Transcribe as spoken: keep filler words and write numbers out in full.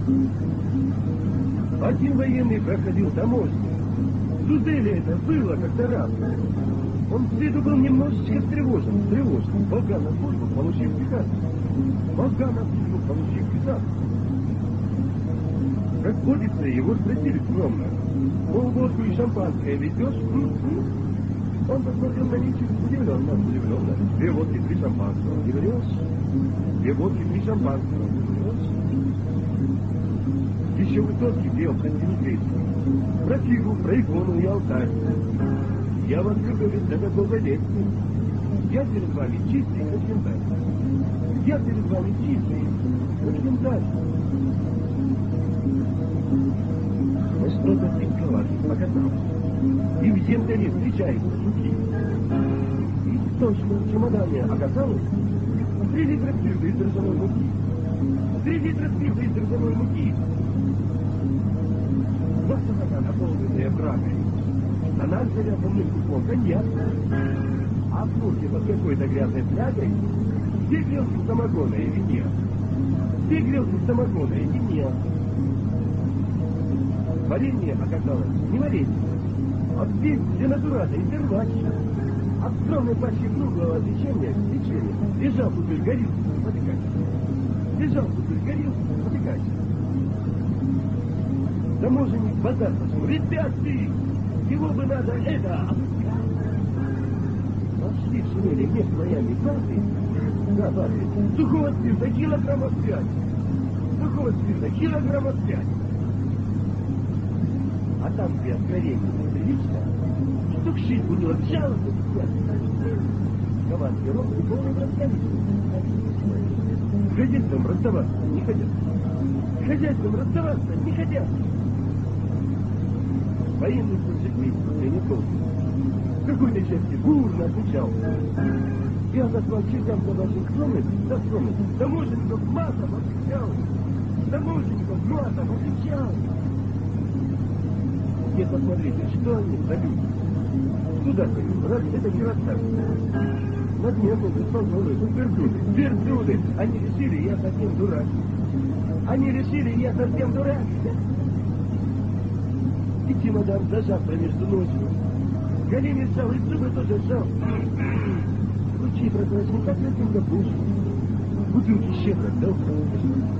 Один военный проходил таможню. В Тузеле это было как-то раз. Он с виду был немножечко встревожен, встревожен. Полка на службу, получив приказ. Полка на службу, получив приказ. Как водится, его спросили скромно. Мол, водку и шампанское ведешь? Он посмотрел на них удивленно, удивленно. Две водки, три шампанского. Не врешь? Две водки, три шампанского. Не врешь? Еще высоцкий пел антимигрейский. Про фигу, про икону и алтарь. Я вас люблю ведь до такого детства. Я перед вами чистый, как янтарь. Я перед вами чистый, как янтарь. Мы что-то рисковали, показалось. И в янтаре встречаются жуки. И точно в чемодане оказалось три литра спирта из ржаной муки. Три литра спирта из ржаной муки. Два стакана, наполненные брагой. А нас заряженным куском коньяк. А в турке под какой-то грязной флягой где грелся самогона и вине. Где грелся самогона и вине. Варенье оказалось не варенье, а здесь денатурата и первач. От скромной пачки круглого печенья к печенью лежал пузырь горилки, потекач. Лежал пузырь горилки, потекач. Таможенник базар пошел. Ребятки, его бы надо это опускать. Пошли в шинели вместе моями баты. Да, баты. Сухого спирта килограммов пять. Сухого спирта килограммов пять. А там при откровении неприлично, штук шесть будило жалобы. Командный рот и полный браславичный. С хозяйством расставаться не хотят. С хозяйством расставаться не хотят. Военный служит месяц, не толк. В какой-то части бурно отвечал. Я назвал чертям за ваших скромность, за скромность. Таможенников матом отвечал. Таможенников матом отвечал. Нет, посмотрите, что они за люди. Куда пойдут? Разве это не расскажут? Надменные, беспонтовые, верблюды, верблюды. Они решили, я совсем дурак. Они решили, я совсем дурак. И чемодан зажав промежду ночью. Колени сжал, и зубы тоже сжал. Лучи прозрачны, как летим до пушки. Бутылки щедро дал.